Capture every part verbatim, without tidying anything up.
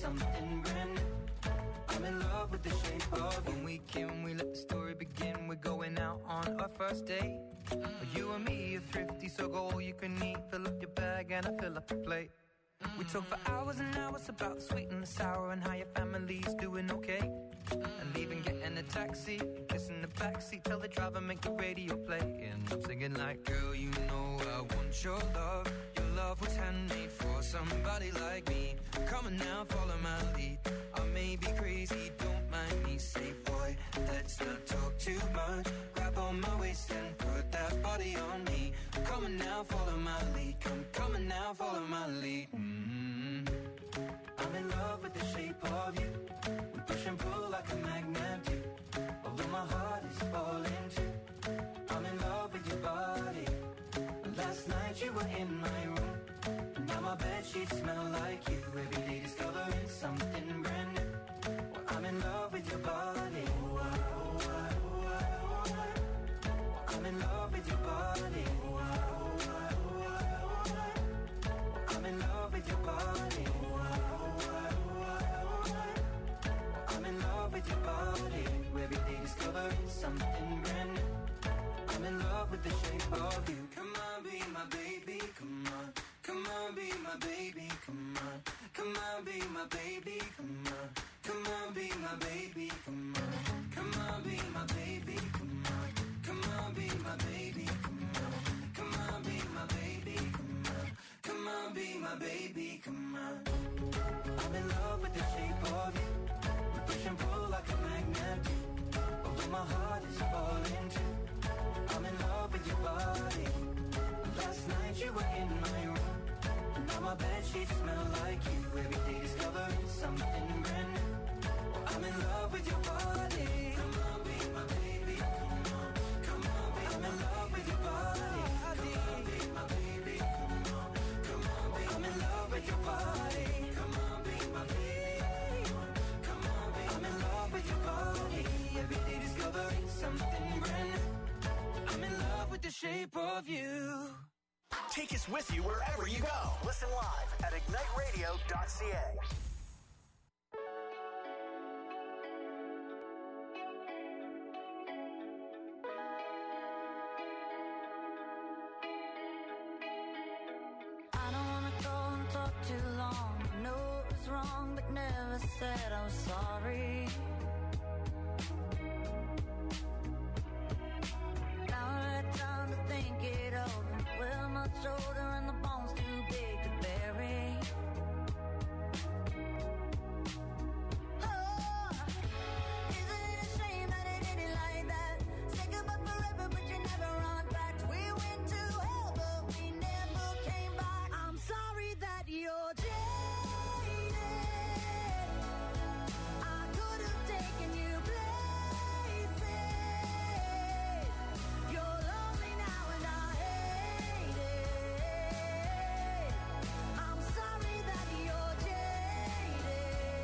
something brand new. I'm in love with the shape of you. When we can, we let the story begin. We're going out on our first date. Mm-hmm. You and me are thrifty, so go all you can eat. Fill up your bag and I fill up the plate. Mm-hmm. We talk for hours and hours about the sweet and the sour and how your family's doing okay. Mm-hmm. And even getting a taxi, kiss in the backseat, tell the driver make the radio play. And I'm singing like, girl, you know I want your love. Your love was handmade for somebody like me. Come on now, follow my lead. I may be crazy, don't mind me. Say, boy, let's not talk too much. Grab on my waist and put that body on me. Come on now, follow my lead. Come, come on now, follow my lead. Mm-hmm. I'm in love with the shape of you. We push and pull like a magnet do. Although my heart is falling too. I'm in love with your body. Last night you were in my room. And now my bedsheets smell like you. Every day discovering something brand new. Well, I'm in love with your body. Oh, I, oh, I, oh, I, oh, I. Well, I'm in love with your body. Oh, I, oh, I, oh, I, oh, I. Well, I'm in love with your body. Oh, I, oh, I, oh, I, oh, I. Well, I'm in love with your body. Every day discovering something brand new. I'm in love with the shape of you. Come on, be my baby, come on. Come on, be my baby, come on. Come on, be my baby, come on. Come on, be my baby, come on. Come on, be my baby, come on. Come on, be my baby, come on. Come on, be my baby, come on. Come on, be my baby, come on. I'm in love with the shape of you. We push and pull like a magnet do. Although my heart is falling too. I'm in love with your body. Last night you were in my room. And now my bedsheets smell like you. Every day discovering something brand new. Well, I'm in love with your body. Come on, be my baby. Come on, come on, be I'm in love with your body. Come on, be my baby. Come on, come on, be I'm in love with your body. Come on, be my baby. Come on, be I'm in love with your body. Every day discovering something brand new. I'm in love with the shape of you. Take us with you wherever you go. Listen live at ignite radio dot c a. I don't wanna go and talk too long. I know it was wrong, but never said I was sorry. Now I had time to think it over. Well, my shoulder and the bones too big to bury. Oh, isn't it a shame that it ended like that? Say goodbye forever, but you never run back. We went to hell, but we never came back. I'm sorry that you're jaded. I could have taken you places. You're lonely now and I hate it. I'm sorry that you're jaded.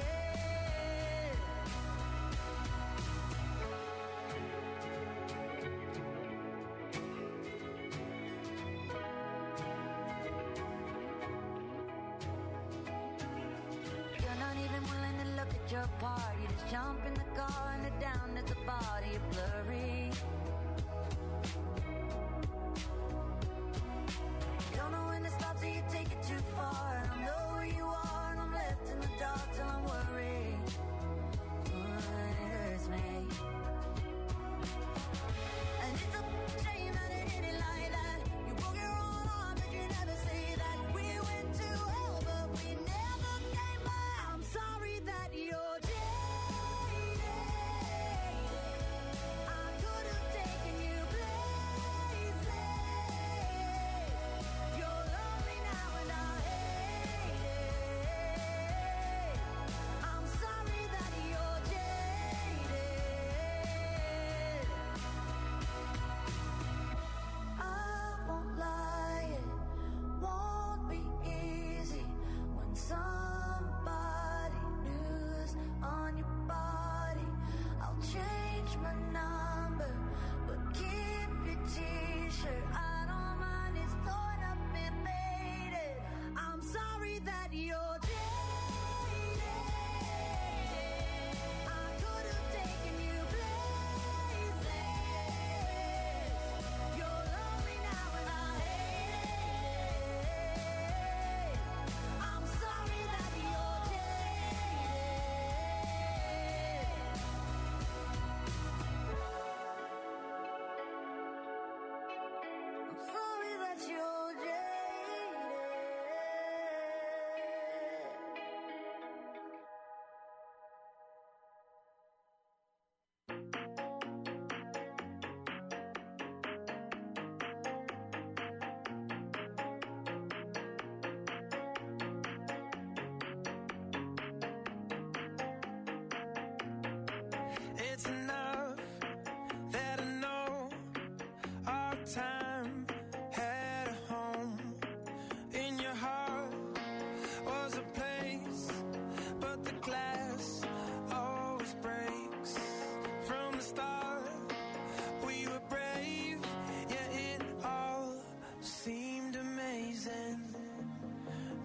You're not even willing to look at your part. You just jump in the car and head down at the body. You're blurry. You don't know when to stop, so you take it too far. And I know where you are, and I'm left in the dark till I'm worried. Oh, it hurts me. And it's a shame that it ended like that. You broke your own heart, but you never say that. We went to hell, but we never came back. I'm sorry that you're jaded. I could have taken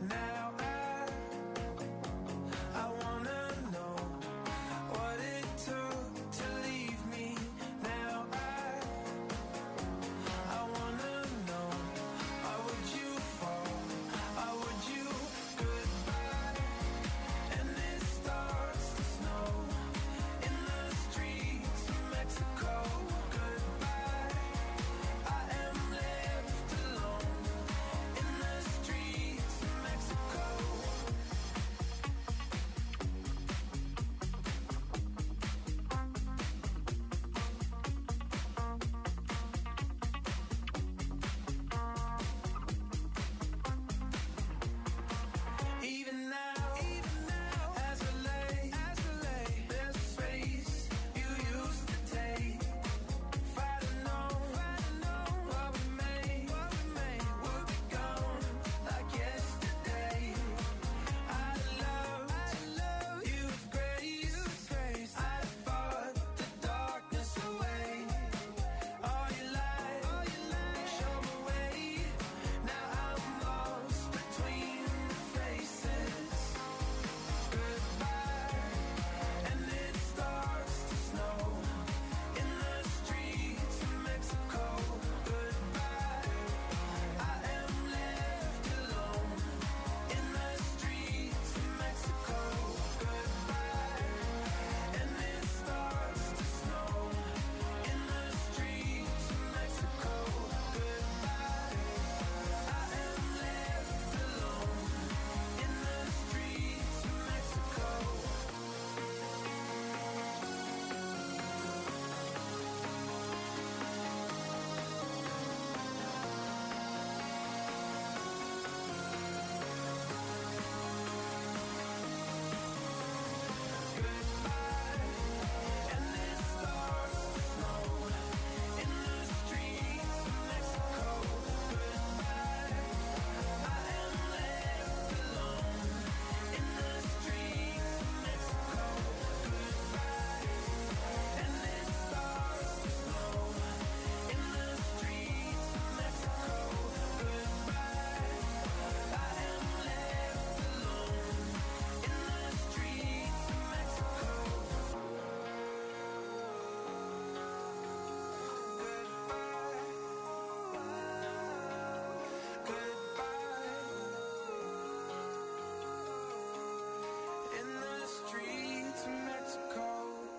Now I, I wanna know what it took to leave me. Now I, I wanna know, how would you fall? How would you goodbye? And it starts to snow in the streets of Mexico. Goodbye, I am left alone in the streets of Mexico. Even now, even now, as I lay, as I lay, there's a space you used to take. If I'd have known, if I'd have known what we made, what we made would be gone like yesterday. I'd love, I'd love you with grace, you with grace. I'd have fought the darkness away. All your light, all your light, show me way. Now I'm lost between the faces. Goodbye, and it starts to snow in the streets of Mexico. Goodbye, I am left alone in the streets of Mexico. Goodbye, and it starts to snow in the streets of Mexico. Goodbye, I am left alone in the streets of Mexico. Goodbye, and it starts to snow in the streets of Mexico. Goodbye, I am left alone in the streets of Mexico. Goodbye, and it starts to snow in the streets of Mexico. Goodbye, I am left alone in the streets of Mexico. Goodbye, in the streets of Mexico.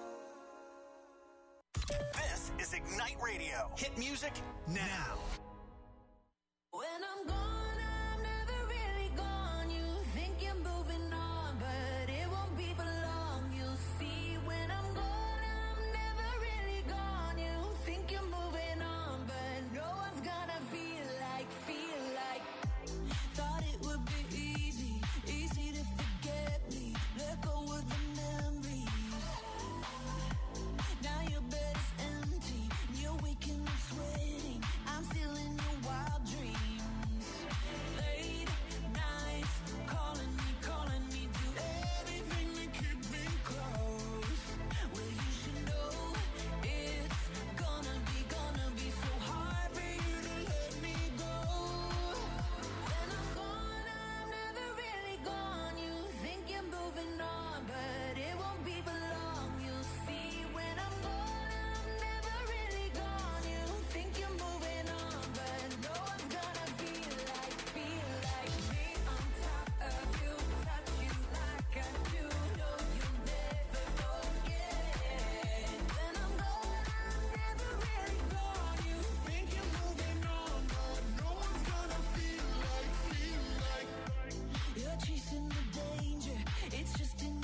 This is Ignite Radio. Hit music now. When I'm gone, I'm never really gone. You think you're moving on, but it won't be for long. You'll see when I'm gone, I'm never really gone. You think you're moving on, but no one's gonna feel like, feel like. Thought it would be easy, easy to forget me. Let go of the memories. Now your bed is empty, and you're waking up sweating. I'm still in your wild dreams. Late nights, calling me, calling me, do everything to keep me close. Well, you should know it's gonna be, gonna be so hard for you to let me go. When I'm gone, I'm never really gone. You think you're moving on, but it won't be for long. You'll see when I'm gone, I'm never really gone. You think you're moving on, but no one's gonna feel like, feel like me on top of you, touch you like I do. No, you'll never forget. When I'm gone, I'm never really gone. You think you're moving on, but no one's gonna feel like, feel like. You're chasing the danger, it's just in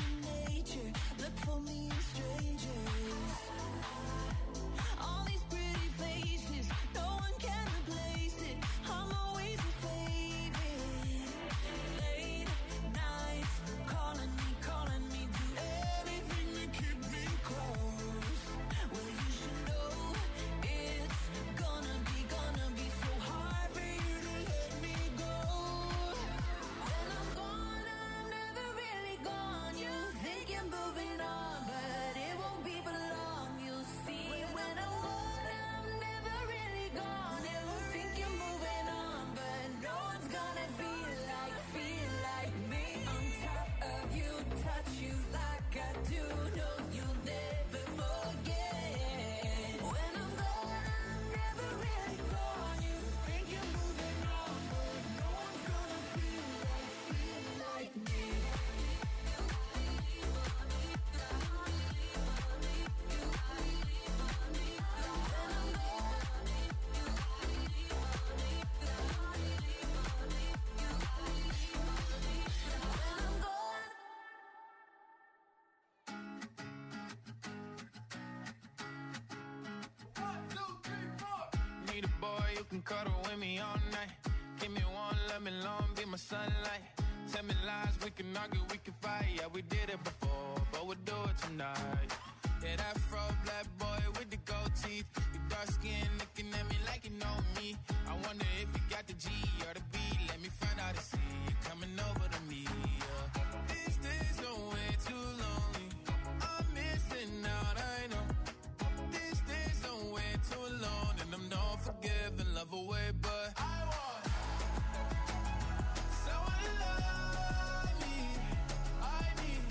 can cuddle with me all night. Give me one, let me long, be my sunlight. Tell me lies, we can argue, we can fight. Yeah, we did it before, but we'll do it tonight. Yeah, that fro black boy with the gold teeth. Your dark skin looking at me like you know me. I wonder if you got the G or the B. Let me find out and see you coming over to me. Yeah. These days are way too lonely. I'm missing out, I know. These days are way too alone, and I'm not forgiving, love away, but I want someone to love me. I need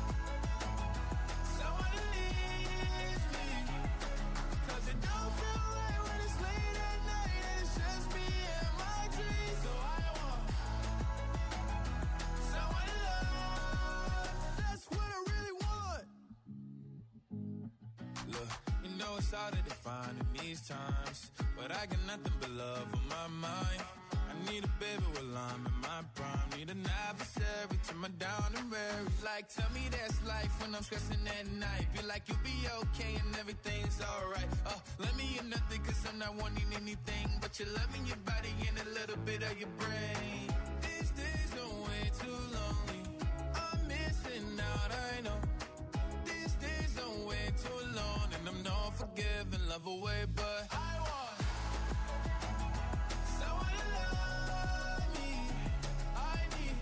someone to leave me, 'cause it don't feel right when it's late at night and it's just me and my dreams. So I want someone to love. That's what I really want. Look, you know it's hard to define in these times, but I got nothing but love on my mind. I need a baby while I'm in my prime. Need an adversary to my down and weary. Like, tell me that's life when I'm stressing at night. Be like, you'll be okay and everything's alright. Uh, let me in nothing, 'cause I'm not wanting anything but your love in your body and a little bit of your brain. These days are way too lonely. I'm missing out, I know. These days are way too alone, and I'm not forgiving, love away, but I want someone to love me. I need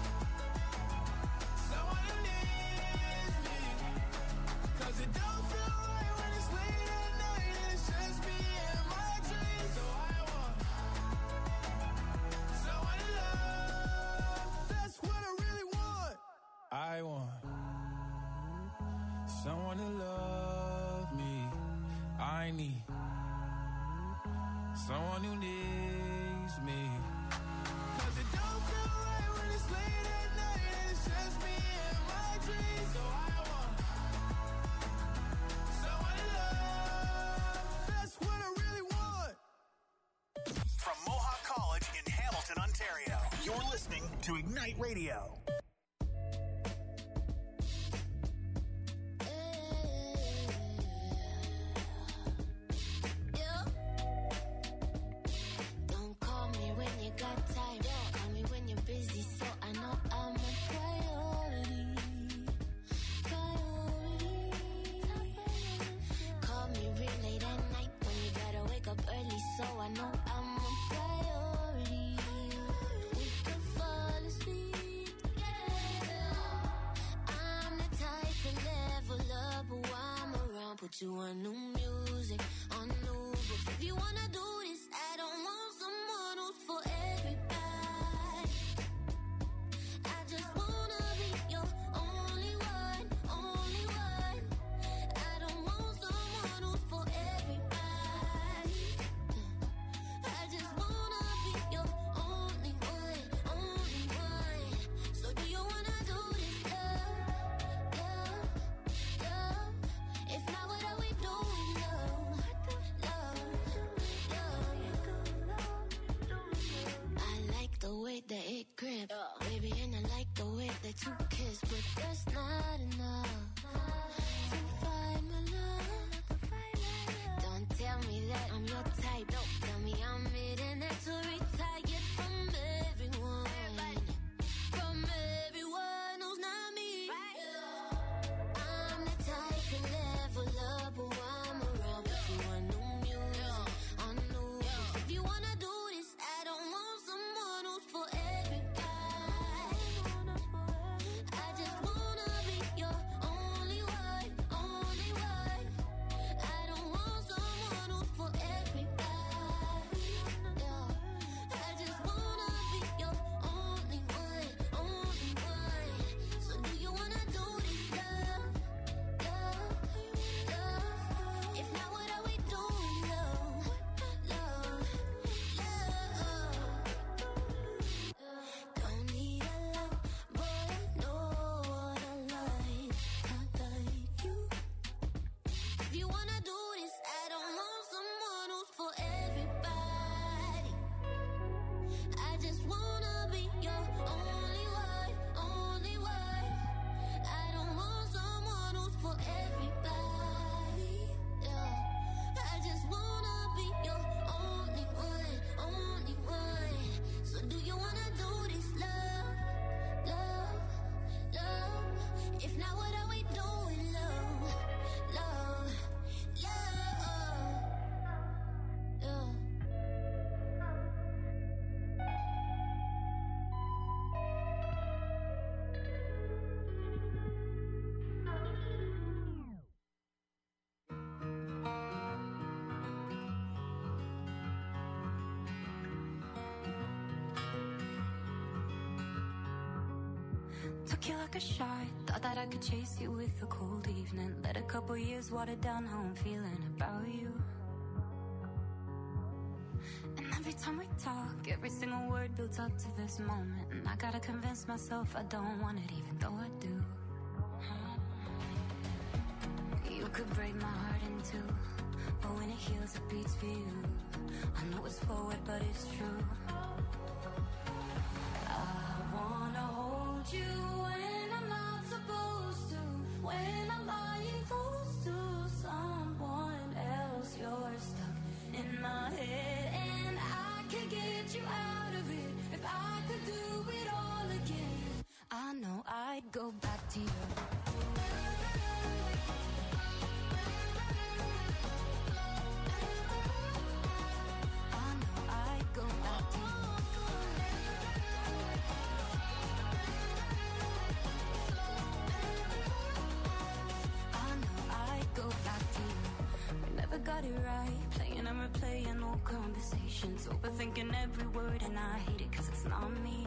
someone to leave me, 'cause it don't feel right when it's late at night and it's just me and my dreams. So I want someone to love. That's what I really want. I want someone to love me. I need someone who needs me, 'cause it don't feel right when it's late at night and it's just me and my dreams. So I want someone to love. That's what I really want. From Mohawk College in Hamilton, Ontario, you're listening to Ignite Radio. Don't call me when you got time. Call me when you're busy, so I know I'm a priority. Priority. Call me real late at night when you gotta wake up early, so I know I'm a priority. We can fall asleep together. I'm the type to level up, but while I'm around, put you on new music, on new books. If you wanna do this, I don't want someone who's for everybody. I just wanna be your only one, only one. I don't want someone who's for everybody. I just wanna be your only one, only one. So do you wanna do this, love, love, love? If not, what are we doing, love, love, love? I like the way that it grip, baby, and I like the way that you kiss, but that's not enough to find my love. Don't tell me that I'm your type. Tell me I'm it and that to retire from everyone, from everyone who's not me. I'm the type to level up, but while I'm around, put you on new music, on new books. If you wanna do this, I don't want someone who's for everybody. I just wanna be your only one, only Took you like a shot. Thought that I could chase you with a cold evening. Let a couple years water down how I'm feeling about you. And every time we talk, every single word builds up to this moment. And I gotta convince myself I don't want it, even though I do. You could break my heart in two, but when it heals, it beats for you. I know it's forward, but it's true. I wanna hold you when I'm not supposed to. When I'm lying close to someone else, you're stuck in my head, and I could get you out of it if I could do it all again. I know I'd go back to you. Got it right, playing and replaying old conversations, overthinking every word, and I hate it cause it's not me.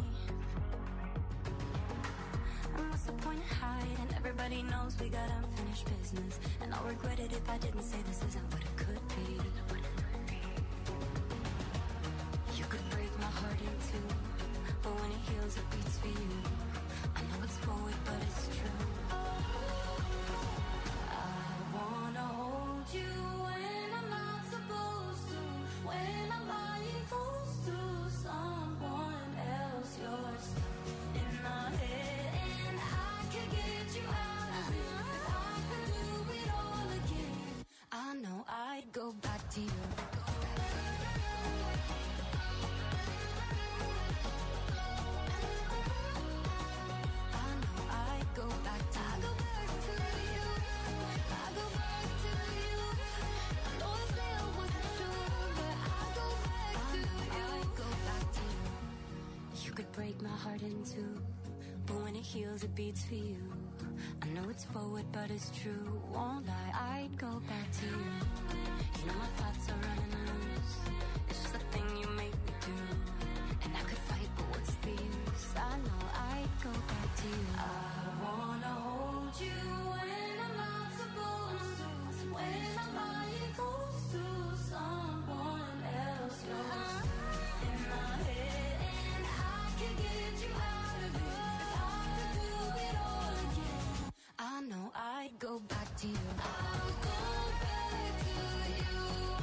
And what's the point of hiding? Everybody knows we got unfinished business, and I'll regret it if I didn't say this isn't what it could be. You could break my heart in two, but when it heals it beats for you. I know it's forward but it's true. I wanna hold you when I'm not supposed to. When I'm lying close to someone else, you're stuck in my head, and I could get you out of it if I could do it all again. I know I'd go back to you. Break my heart in two, but when it heals it beats for you. I know it's forward but it's true. Won't lie, I'd go back to you. You know my thoughts are running loose. It's just a thing you make me do. And I could fight, but what's the use? I know I'd go back to you. I wanna hold you when I'm not supposed to. When I'm lying close to someone else, you're in my head. I know I'd go back to you. I'll go back to you.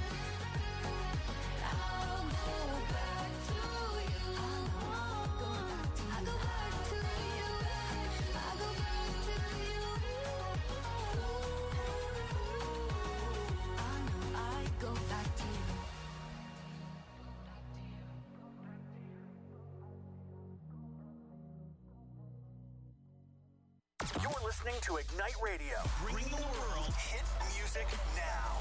I'll go back to you. I'll go back to you. I'll go back to you. I'll go back to you. I know I'd go back to you. You're listening to Ignite Radio, bringing the world hit music now.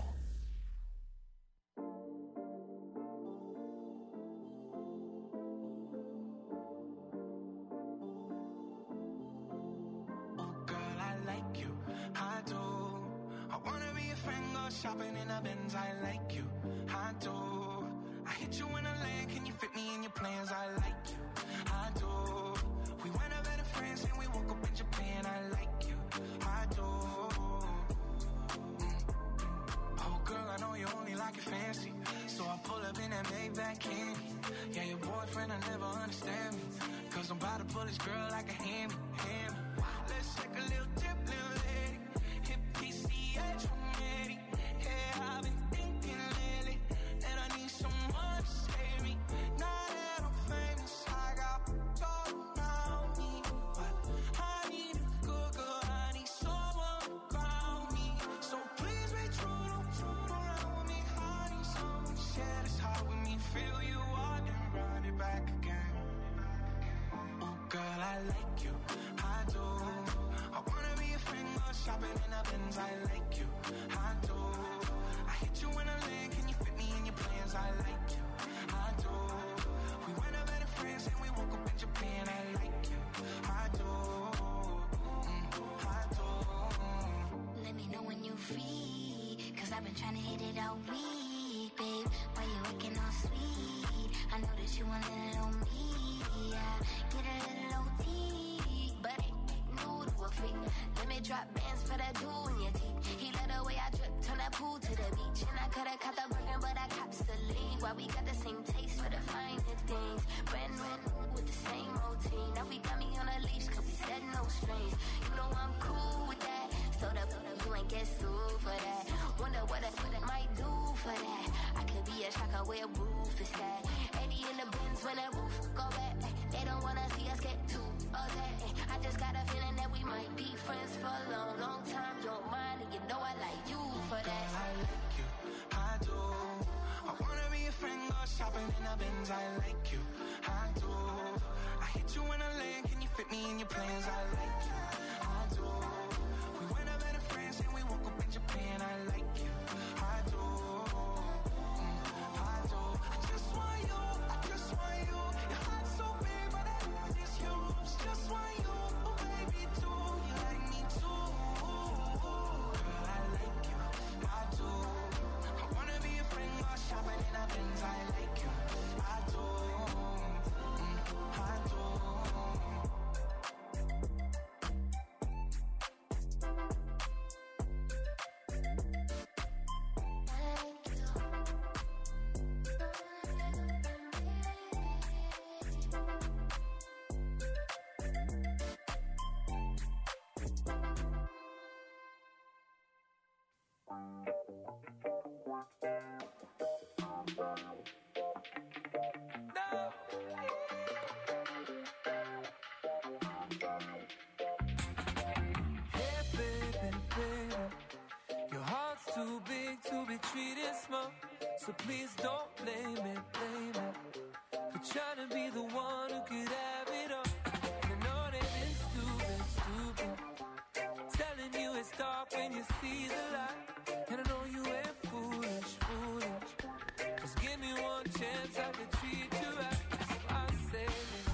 Oh, girl, I like you. I do. I wanna be a friend, go shopping in a Benz. I like you. I do. I hit you in a land. Can you fit me in your plans? I like you. I do. We went up better friends and we woke up in Japan. I like you. I do. Mm. Oh, girl, I know you only like it fancy. So I pull up in that Maybach candy. Yeah, your boyfriend will never understand me. Cause I'm about to pull this girl like a hammy. Hammy. Let's take a little dip, little lady. Hit P C H one eighty. Yeah, I've been thinking lately that I need someone to save me. Now that I'm famous, I got gold around me. But I need a good girl, I need someone to ground me. So please be true, don't fool around with me. I need someone to share this heart with me. Feel you out and run it back again. Oh, girl, I like you, I do. I wanna be a friend, go shopping in a Benz. I like you, I do. I hit you in a land, can you fit me in your plans? I like you, I do. We went up better friends and we woke up in Japan. I like you, I do. Mm, I do. Let me know when you're free, cause I've been trying to hit it all week, babe. Why you looking all sweet? I know that you want a little me, yeah. Get a little O T, but it drop bands for that jewel in your teeth. He let the way I drip, turn that pool to the beach. And I coulda caught the Birkin, but I cops the lead. Why we got the same taste for the finer things. Brand new with the same routine. Now we got me on a leash, cause we said no strings. You know I'm cool with that. So the you ain't get sued for that. Wonder what I, what I might do for that. I could be a shocker where roof is at. eighty in the bins when the roof go back. They don't wanna see us get too upset. I just got a feeling that we might be friends for a long, long time. You're mine and you know I like you for that. I like you, I do. I wanna be a friend, go shopping in the bins. I like you, I do. I hit you in a lane, can you fit me in your plans? I like you, I do. We went up better friends and we woke up in Japan. I like you, I do. Mm, I do. I just want you, I just want you. Your heart's so big, but I love is yours. Just want you, oh baby, too. You like me too. Girl, I like you, I do. I wanna be a friend, go shopping in a Benz. I like you, I do. Mm, I do. Too big to be treated small, so please don't blame it, blame it for trying to be the one who could have it all. And I know that it's stupid, stupid, telling you it's dark when you see the light. And I know you ain't foolish, foolish. Just give me one chance, I can treat you right. So I say,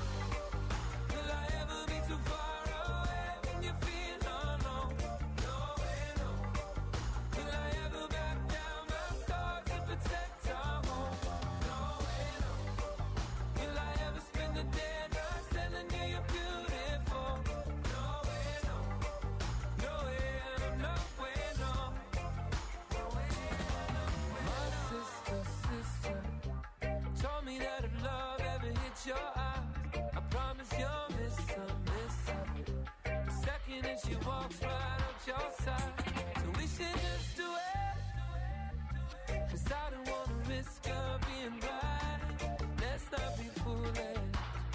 will I ever be too far away when you feel alone? No way, no. Will I ever back down my sword to protect our home? No way, no. Will I ever spend the day not telling you you're beautiful? No way, no. No way, no way, no. No way, no. My sister, sister told me that if love ever hits your eyes, I promise you'll miss her, miss her. The second that she walks right up your side. So we should just do it, 'cause I don't wanna risk her being right. Let's not be foolish.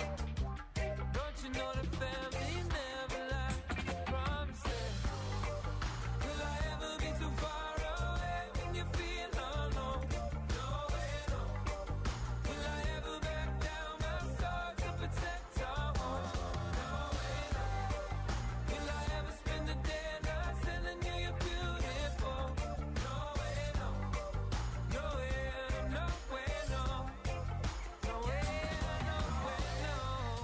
Don't you know the family never lies? Promises. Will I ever be too far away when you feel alone? No way, no. Will I ever back down my sword to protect our home? No way, no. Will I ever spend the day not telling you you're beautiful? No way, no. No way, no way, no. No way, no way, no.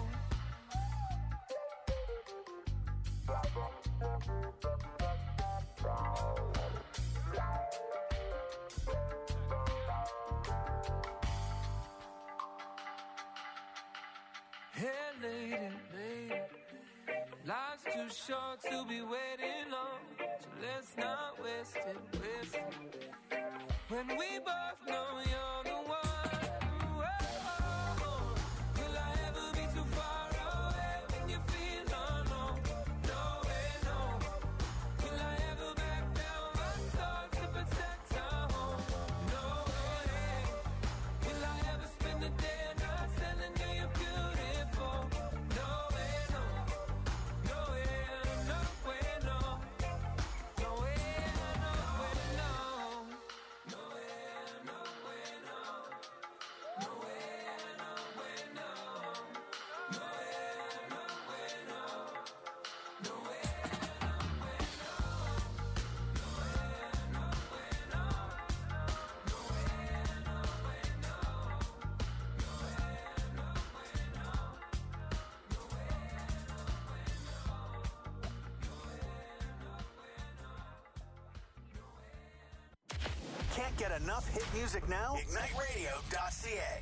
Hey, lady, lady, life's too short to be waiting long, so let's not waste it, waste it. When we both know you're the one. Whoa. Will I ever be too far away when you feel alone? No way, no. Will I ever back down my sword to protect our home? No way. Will I ever spend the day not telling you you're beautiful? No way, no. No way, no way, no. No way, no way, no. No way, no way, no. No way, no way, no. No way, no way, no. No way, no way, no. No way, no way, no. No way, no way, no. No way, no way, no. No way, Can't get enough hit music now? Ignite Radio dot C A.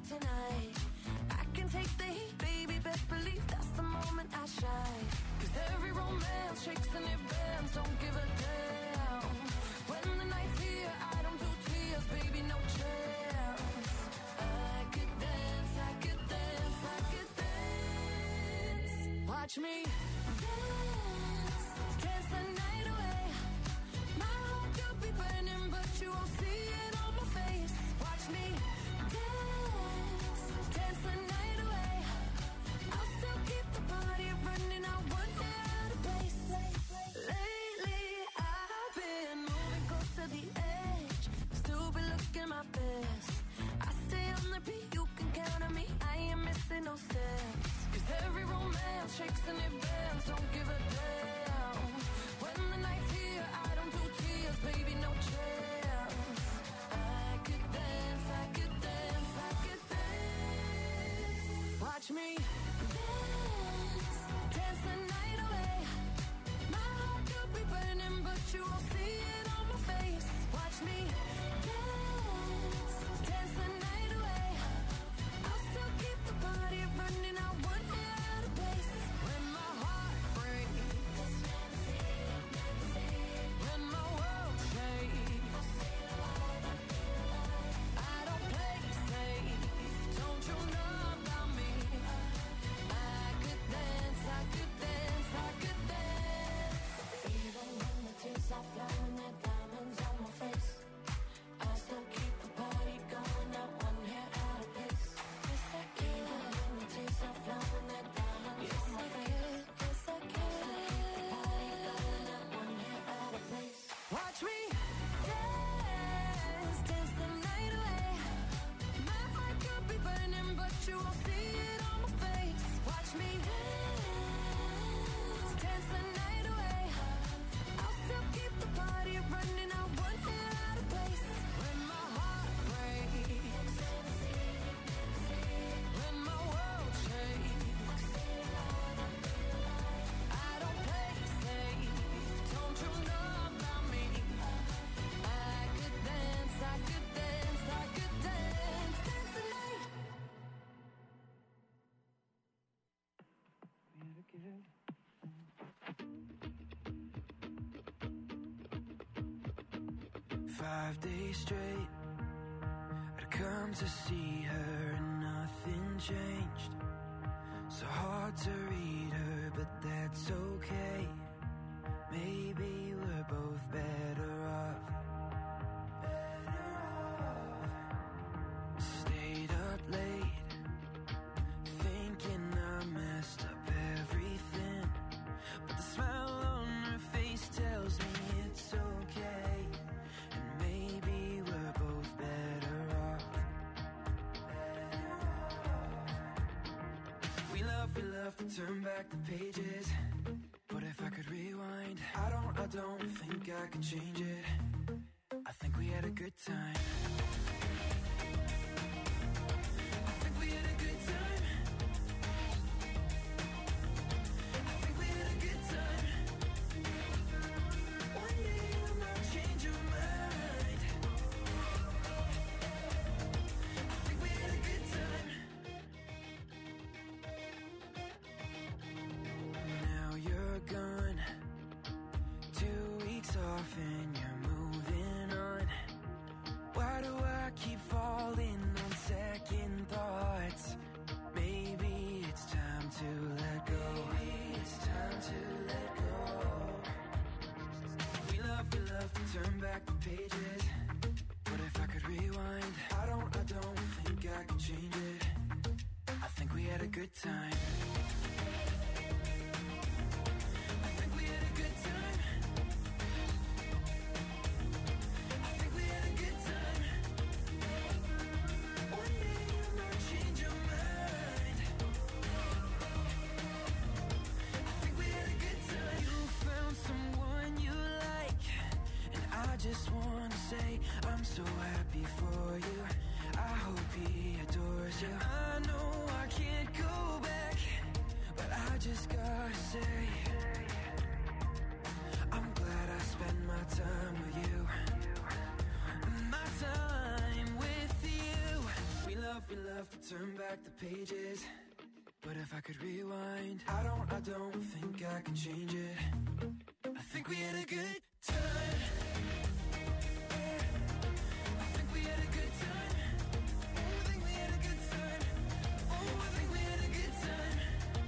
tonight. I can take the heat, baby, best believe that's the moment I shine. Cause every romance shakes and it bends, don't give a damn. When the night's here, I don't do tears, baby, no chance. I could dance, I could dance, I could dance. Watch me dance, dance the night away. My heart could be burning, but you won't see it on my face. Watch me dance, dance the night away. I'll still keep the party running, I won't get out of place. Lately I've been moving close to the edge, still be looking my best. I stay on the beat, you can count on me, I ain't missing no steps. Cause every romance shakes and it bends, don't give a damn. When the night's here, I don't do tears, baby, no chance. I could dance, I could dance, I could dance. Watch me dance, dance the night away. My heart could be burning, but you won't see it on my face. Watch me dance, dance the night away. I'll still keep the party running, I won't get out of place. When my heart breaks, when my world shakes, I don't play safe, don't you know about me? I could dance, I could dance, I could dance. Even when the tears are flowing, the diamonds on my face, I still keep the party going, not one hair out of place. Yes, I can. Even when the tears are flowing, the diamonds on my face, yes, I can. Watch me dance, dance the night away. My heart could be burning, but you won't see it on my face. Watch me dance, dance the night away. I'll still keep the party running, I won't get out of place. When my heart breaks, when my world shakes, I don't play safe, don't you know about me? I could dance, I could dance, I could dance, dance the night. Five days straight, I'd come to see her and nothing changed. So hard to read her, but that's okay. Maybe we're both better off. Better off. Stayed up late, thinking I messed up everything. But the smile on her face tells me it's okay. And maybe we're both better off. Better off. We love, we love to turn back the pages. But if I could rewind, I don't, I don't think I could change it. I think we had a good time. I think we had a good time. I think we had a good time. One day you might change your mind. I think we had a good time. Now you're gone, two weeks off and you're moving on. Why do I keep falling on second thoughts? Maybe it's time to let go. Maybe it's time to let go. We love, we love to turn back the pages. But if I could rewind, I don't, I don't think I could change it. I think we had a good time. I think we had a good time. I think we had a good time. One day you might change your mind. I think we had a good time. You found someone you like, and I just wanna say I'm so happy for you. I hope he adores you. I know I can't go back, but I just gotta say I'm glad I spent my time with you. My time with you. We love, we love to turn back the pages, but if I could rewind, I don't, I don't think I can change it. I think we had a good time. Yeah. I think we had a good time. Oh, I think we had a good time. Oh, I think we had a good time.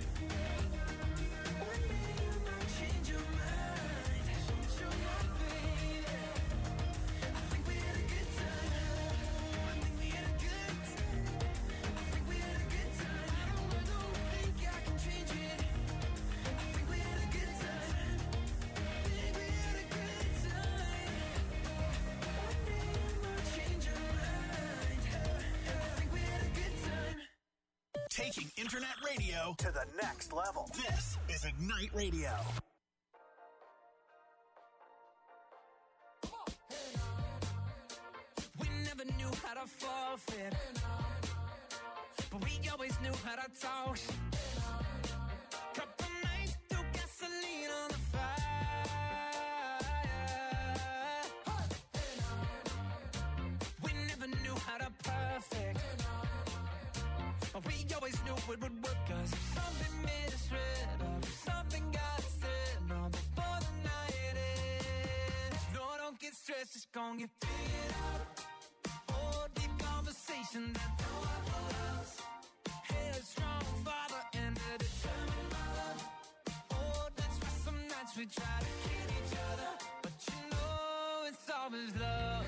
One day you might change your mind. Change your mind, baby. I think we had a good time. I think we had a good time. I think we had a good time. I don't, I don't think I can change it. I think we had a good time. I think we had a good time. One day you might change your mind. I think we had a good time. Taking internet radio to the next level. This is Ignite Radio. We never knew how to forfeit, but we always knew how to talk. Couple nights threw gasoline on the fire. We never knew how to perfect, but we always knew it would work. Cause if something misread or if something got said, no, before the night ends, no, don't get stressed, it's gonna get figured out. Oh, deep conversation that no one else. Headstrong father and a determined mother. Oh, that's why some nights we try to kill each other, but you know it's always love.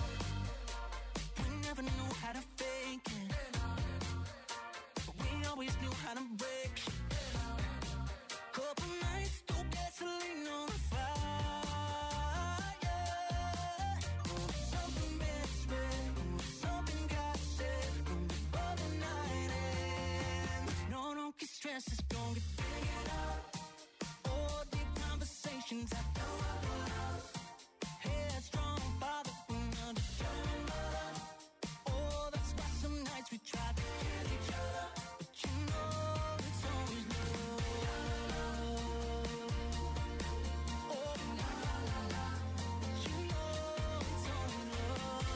We never knew how to fake it, but we always knew how to break shit. Couple nights threw gasoline on the fire. Oh, something misread, oh, something got said, oh, before the night ends. No, don't get stressed, it's gonna get figured out. Oh, deep conversations I know I love. Headstrong father, determined mother. Oh, that's why some nights we try to kill each other, but you know it's always love. Oh, la la la la, but you know it's always love.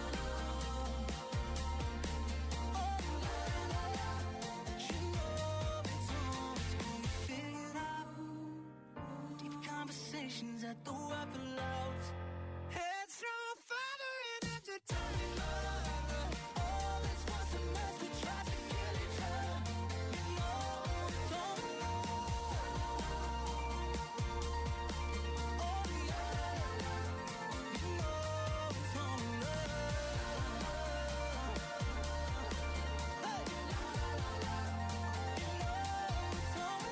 Oh, la la la la, but you know it's always gonna be figured out. Deep conversations at the weapon loves. Headstrong father and a determined mother. Oh, that's why some nights we try to kill each other. You know it's always love. Oh, la la la, you know it's always love. Hey, la la la la, you know it's always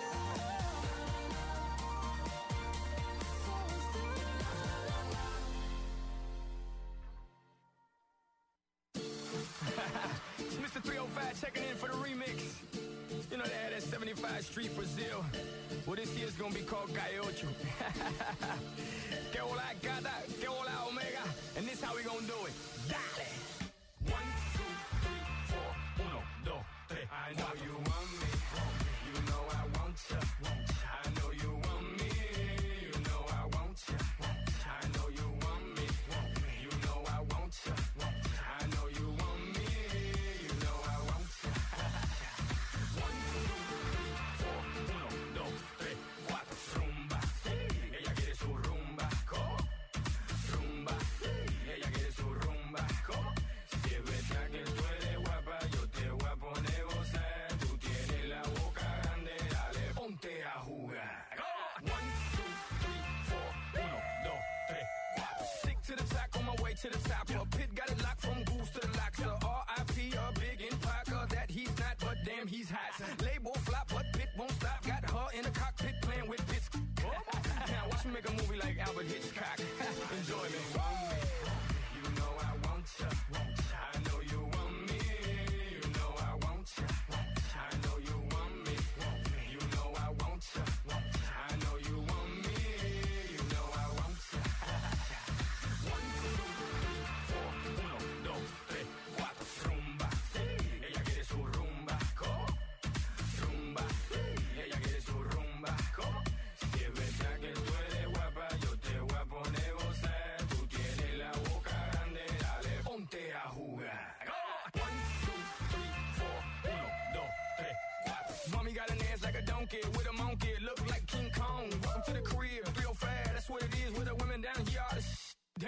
It's Mister three oh five checking in for the remix. You know they had that seventy-five Street Brazil. Well, this year's gonna be called Gaiocho. Que hola gata, que hola omega. And this how we gonna do it. Dale. One, two, three, four. Uno, dos, tres. I know you want me. You know I want ya. I know you want me. You know I want ya. I know you want me. You know I want ya. I know you want me. You know I want ya. One, two, three, four. Uno, dos, tres, cuatro. Rumba. Ella quiere su rumba. Co. Rumba. Ella quiere su rumba. Co. Si es verdad que tú eres guapa, yo te voy a poner gozar. Tú tienes la boca grande, dale, ponte a jugar. One, two, three, four. Uno, dos, tres, cuatro. Stick to the track on my way to the top. A pit got it locked from goose to the locker. R I P a big in Parker that he's not, but damn he's hot. Label flop, but Pit won't stop. Got her in the cockpit playing with bits. Now watch me make a movie like Albert Hitchcock. Enjoy me. You know I want ya. I know you want me. You know I want ya. I know you want me. You know I want ya. I know you want me. You know I want ya. One, two, three, four. Uno, dos, tres, cuatro. Rumba. Ella quiere su rumba. Co.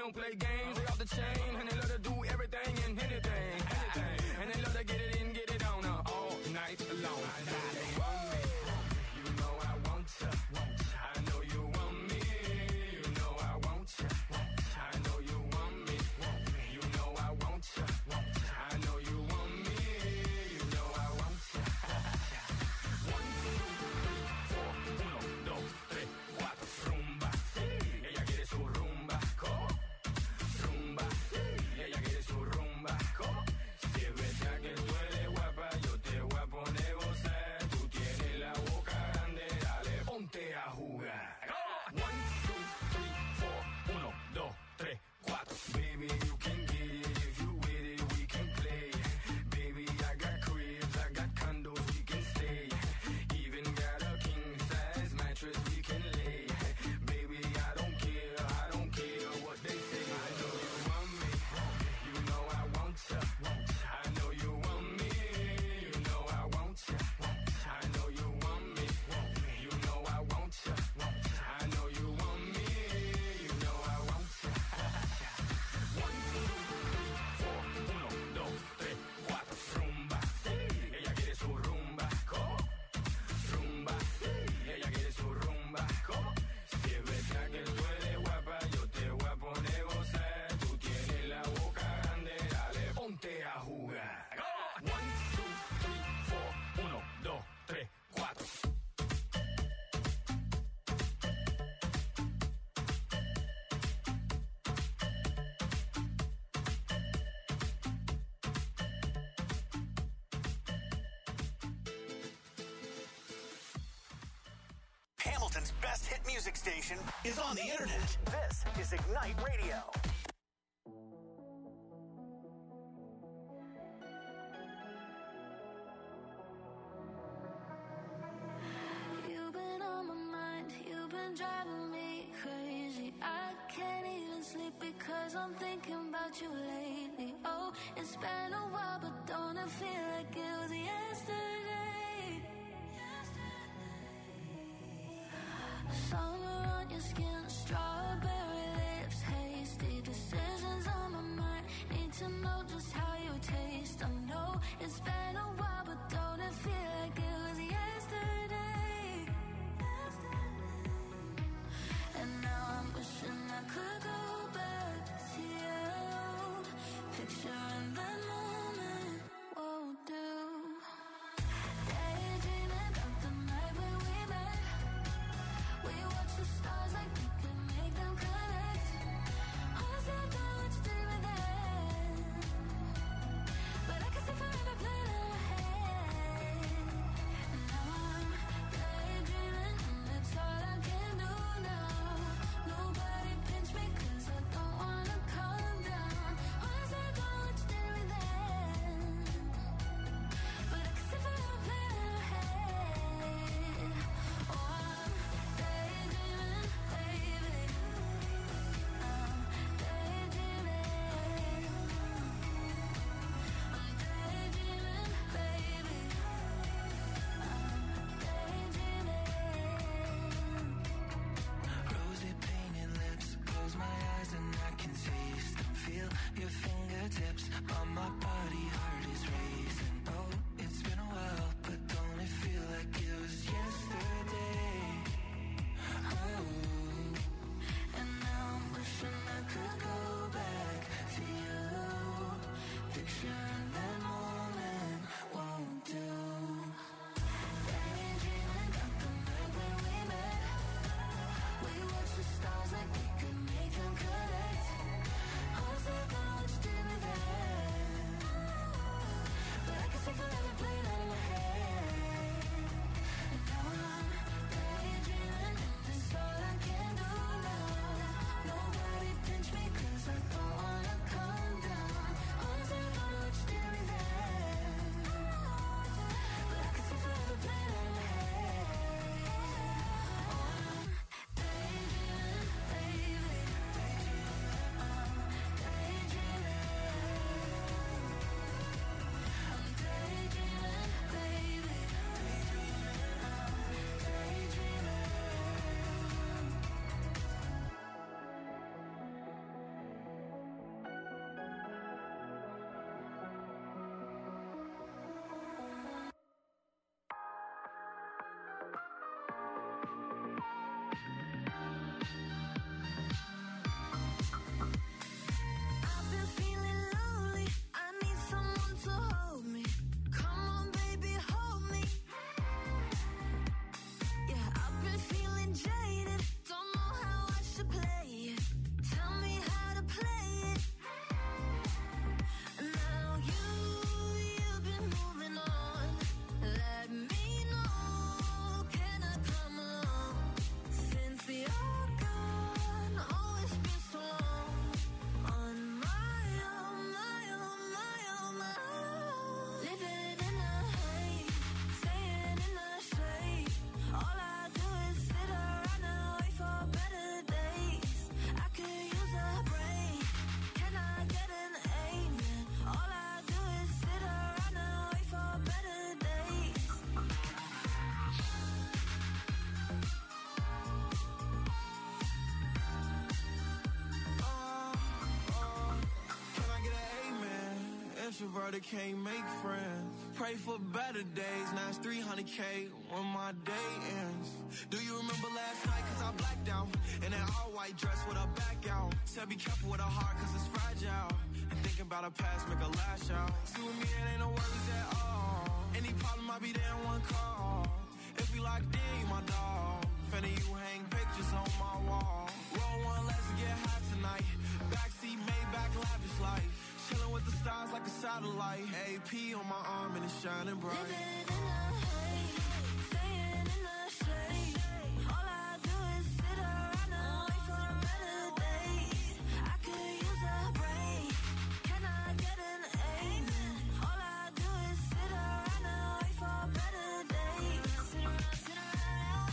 don't play games, they off the chain, and they love to do everything and anything, anything. And they love to get it in, get it on uh, all night long. I know you want me, you know I want you. I know you want me, you know I want you. I know you want me, you know I want you. I know you want me, you know I want you. One, two, three, four, uno, dos, tres, cuatro, rumba, sí. Ella quiere su rumba, co, rumba, sí. Ella quiere su rumba, co. Si es verdad que tú eres guapa, yo te voy a poner gozar. Tú tienes la boca grande, dale, ponte a jugar. One, two, three, four, uno, dos, tres, cuatro. Baby, you can get it if you with it, we can play. Baby, I got cribs, I got condos, we can stay. Even got a king size mattress we can lay. Baby, I don't care, I don't care what they say. I know you want me, you know I want you. I know you want me, you know I want you. I know you want me, you know I want you. I know you want me, you know I want you. One, two, three, four, uno, dos, tres, cuatro, rumba, sí. Ella quiere su rumba, co, rumba, sí. Ella quiere su rumba, co. Si es verdad que tú eres guapa, yo te voy a poner gozar. Tú tienes la boca grande, dale, ponte a jugar. One, two, three, four, uno, dos, tres, cuatro. Hamilton's best hit music station is on the internet. This is Ignite Radio. You've been on my mind, you've been driving me crazy. I can't even sleep because I'm thinking about you lately. Oh, it's been a while, but don't it feel like it was yesterday? Summer on your skin, strawberry lips, hasty decisions on my mind. Need to know just how you taste. I know it's been a while, but don't it feel like it was yesterday? And now I'm wishing I could go back to you, picturing introverted, can't make friends. Pray for better days, now it's three hundred K when my day ends. Do you remember last night, cause I blacked out? In an all-white dress with a back out. Said be careful with a heart, cause it's fragile. And thinking about a past, make a lash out. See with me, it ain't no worries at all. Any problem, I'll be there in one call. If we locked in, you my dog. Fanny, you hang pictures on my wall. Roll one, let's get high tonight. Backseat, Maybach, lavish life. Chilling with the stars like a satellite. A P on my arm and it's shining bright. Living in the haze, staying in the shade. All I do is sit around and wait for better days. I could use a break. Can I get an amen? All I do is sit around and wait for better days. Sit around, sit around.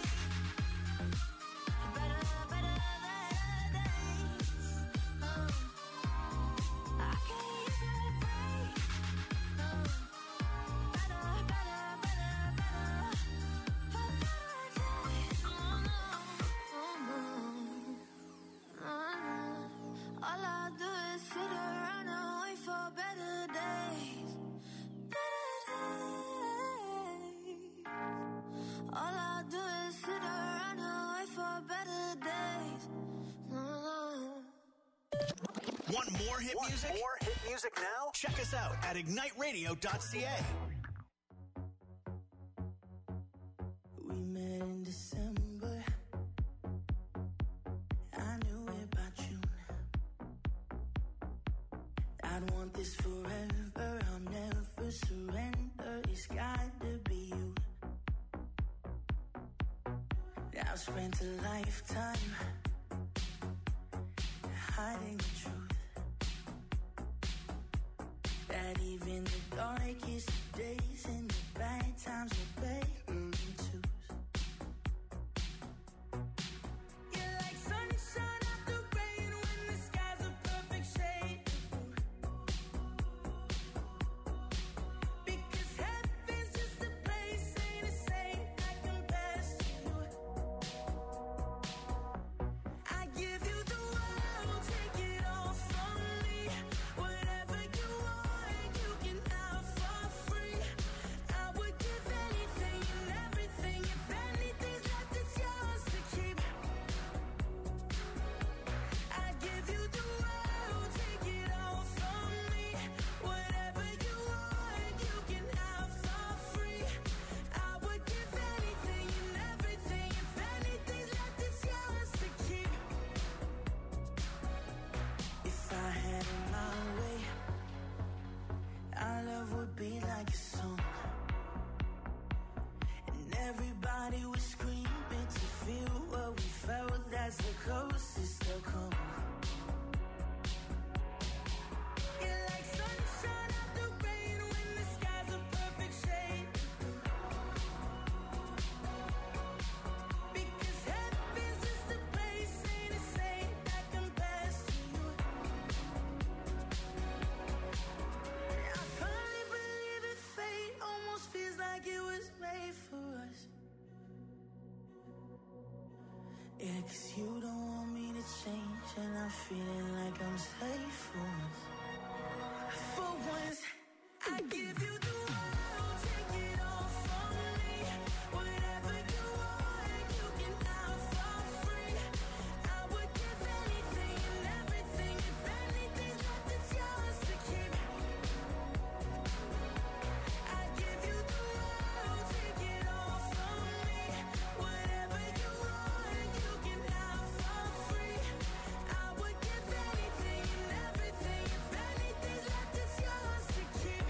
Better, better, better days. Uh. I can use a break. Uh. Better, better, better, better. For better days. Oh no, oh no, oh no. All I do is sit around and wait for better days. Better days. All I do is sit around and wait for better days. Oh. Want more hit Want music? more hit music now? Check us out at ignite radio dot c a. We met in December. I knew it by June. I'd want this forever. I'll never surrender. It's got to be you. I've spent a lifetime hiding the truth. That even the darkest days and the bad times are better than twos. You're like sunshine after rain when the sky's a perfect shade of blue. Because heaven's just a place, ain't a saint that compares to you. I give you the world, take it all from me. Whatever you want, you can have for free. I would give anything and everything. If anything's left, it's yours to keep. I give you the world, take it all from me. Whatever you want, you can have for free. I would give anything and everything. If anything's left, it's yours to keep. If I had it my way, our love would be like a song. And everybody would scream it to feel what we felt. That's the closest they'll come. You're like sunshine after rain when the sky's a perfect shade of blue. Because heaven's just a place, ain't a saint that compares to you. I finally believe in fate, almost feels like it was made for us. Yeah, 'cause you don't want me to change, and I'm feeling like I'm safe for once. For once, I give you the world, take it all from me. Whatever you want, you can have for free. I would give anything and everything. If anything's left, it's yours to keep. I give you the world, take it all from me. Whatever you want, you can have for free. I would give anything and everything. If anything's left, it's yours to keep.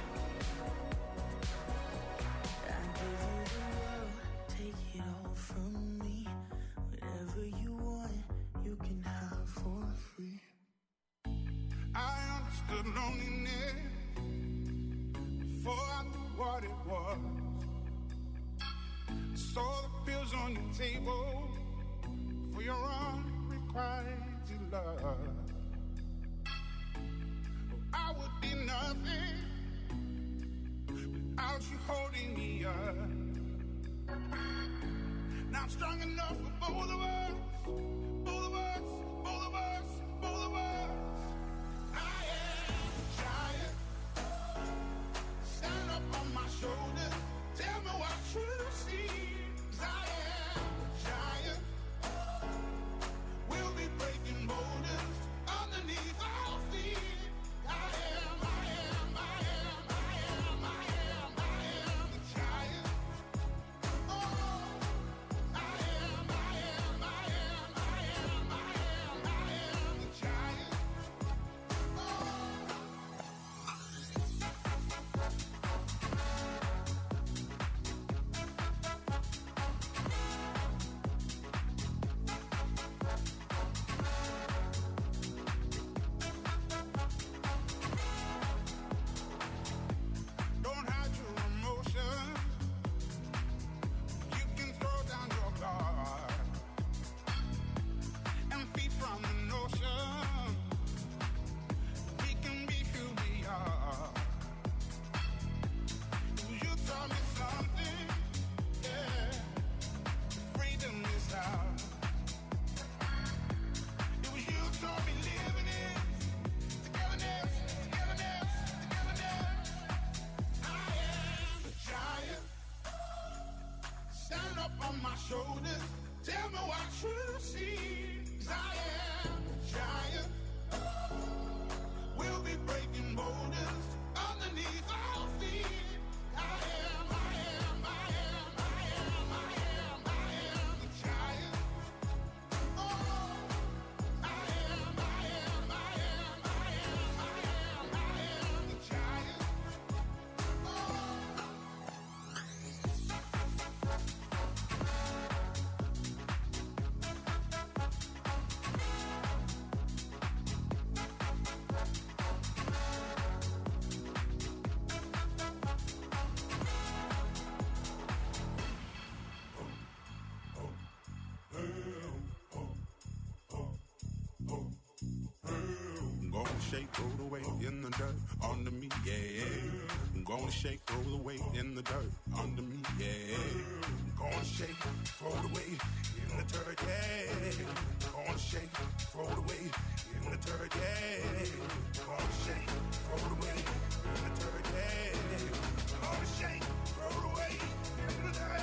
I give you the world, take it all from me. Whatever you want, you can have for free. I understood loneliness before I knew what it was. Saw the pills on your table for your unrequited love. I would be nothing without you holding me up. Now I'm strong enough for both of us, both of us, both of us, both of us. I am a giant. shake, roll away in the dirt under me, yeah. I'm gonna shake, roll away in the dirt under me, yeah. I'm gonna shake, roll away in the dirt, yeah. I'm gonna shake, roll away in the dirt, yeah. I'm gonna shake, roll away in the dirt, yeah. I'm gonna shake, roll away in the dirt.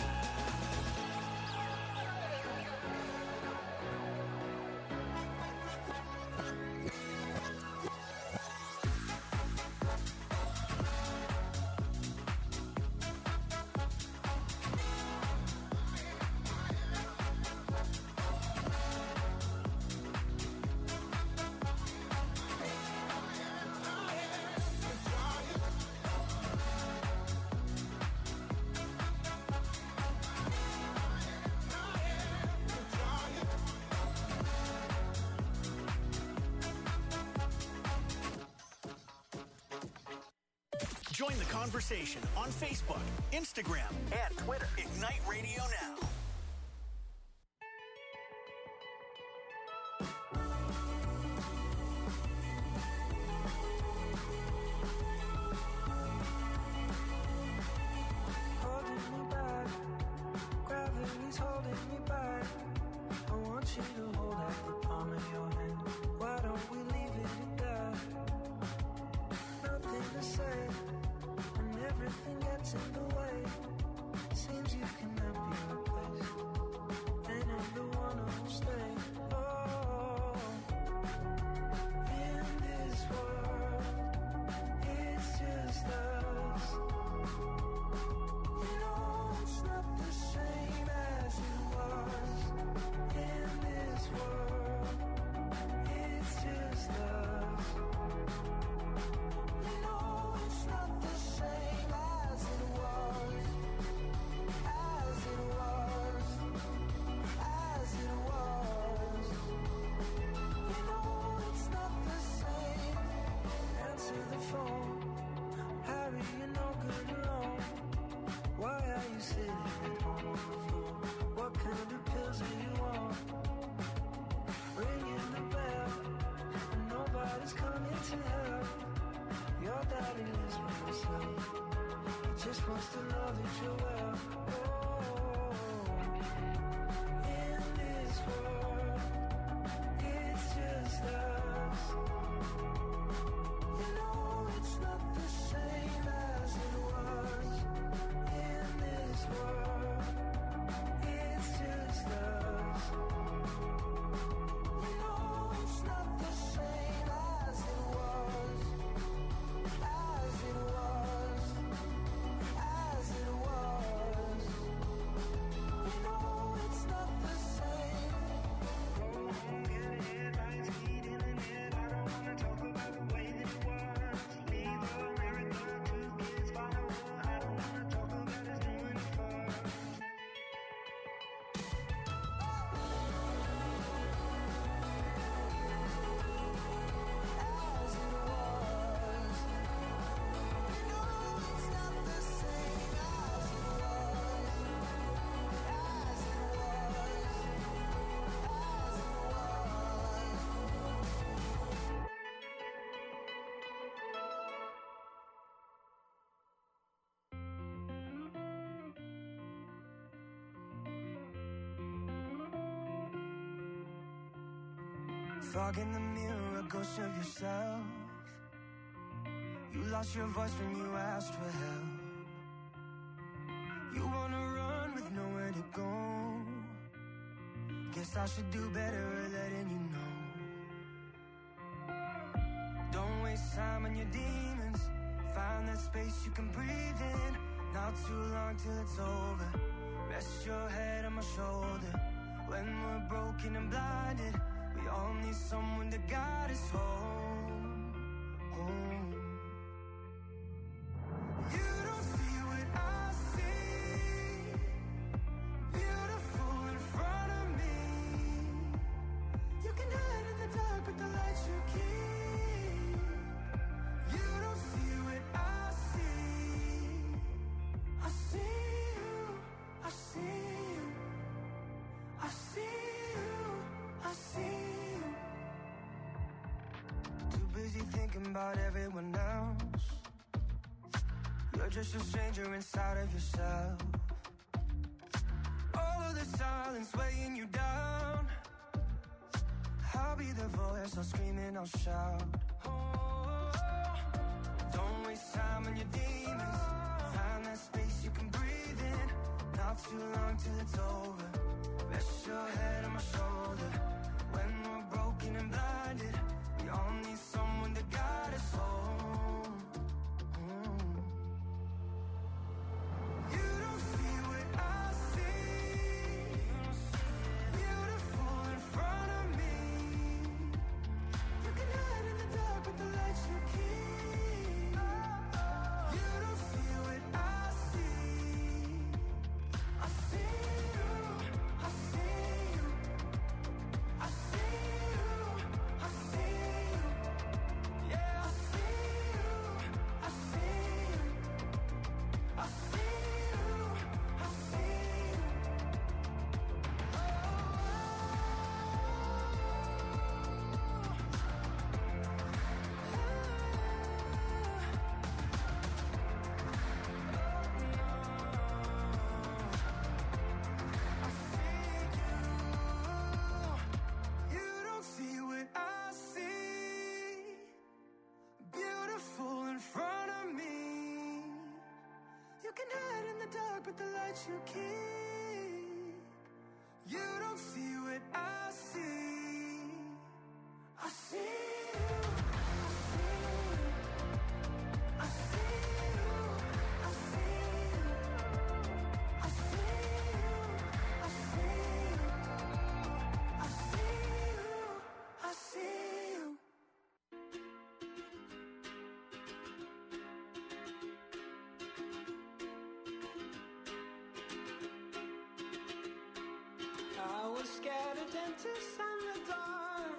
Join the conversation on Facebook, Instagram, and Twitter. Ignite Radio Now. Holding me back, gravity's holding me back. I want you to hold out the palm of your hand. Why don't we leave it at that? Nothing to say, and everything gets in the way. Seems you cannot be replaced, and I'm the one who'll stay. Oh, in this world, it's just us. You know it's not the same as it was. In this world, it's just us. You know it's not the same as it was. As it was. As it was. You know it's not the same. Answer the phone. Harry, you're no good alone. Why are you sitting at home on the floor? What kind of pills are you on? Ringing the bell, and nobody's coming to help. Your daddy lives by himself. He just wants to know that you're well. Oh, in this world, it's just us. You know it's not the same as it was. In this world, it's just us. You know it's not the same as it was. As it was. As it was. You know it's not the same. Go home, get a headlights, heat in the net. I don't wanna talk about the way that it was. Leave America, two kids follow her. I don't wanna talk about us doing it first. As it was. You know it's not the same as it was. As it was. As it was. Fog in the mirror, a ghost of yourself. You lost your voice when you asked for help. You wanna run with nowhere to go. Guess I should do better at letting you know. Don't waste time on your demons. Find that space you can breathe in. Not too long till it's over. Rest your head on my shoulder. When we're broken and blinded, we all need someone to guide us home. Home. You don't see what I see. Beautiful in front of me. You can hide in the dark with the lights you keep. You don't see what I see. I see you. I see you. I see you. I see you. Too about everyone else. You're just a stranger inside of yourself. All of the silence weighing you down. I'll be the voice, I'll scream and I'll shout. Oh, don't waste time on your demons. Find that space you can breathe in. Not too long till it's over. Rest your head on my shoulder. When we're broken and blinded, we all need someone to guide us home. Mm. You don't see what I see. Beautiful in front of me. You can hide in the dark with the lights you keep. You don't see what I see. I see you, I see you, I see you, I see you. Yeah, I see you, I see you, I see you, I see you. You don't see what I see. Beautiful in front of me. You can hide in the dark with the lights you keep. You don't see what I see. I see you. I see you. I see you. I see you. I see you. I see you. I see you. I was scared of dentists and the dark.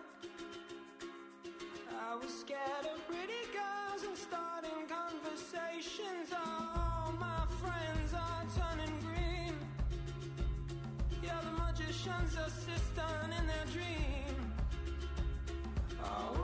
I was scared of pretty girls and starting conversations. All my friends are turning green. Yeah, the magician's assistant in their dream. Oh,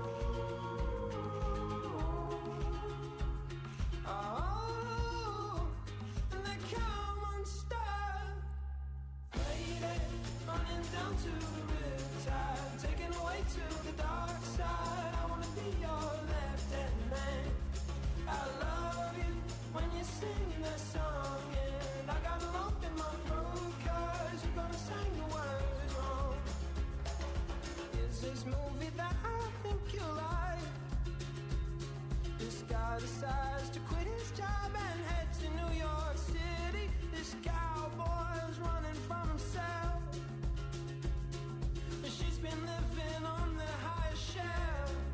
oh, and they come unstuck. Lady, running down to the riptide, taken away to the dark side. I wanna be your left-hand man. I love you when you're singing that song, and I got a lump in my throat 'cause you're gonna sing the words wrong. Is this movie that I think you like? This guy decides to quit his job and head to New York City. This cowboy's running from himself. She's been living on the highest shelf.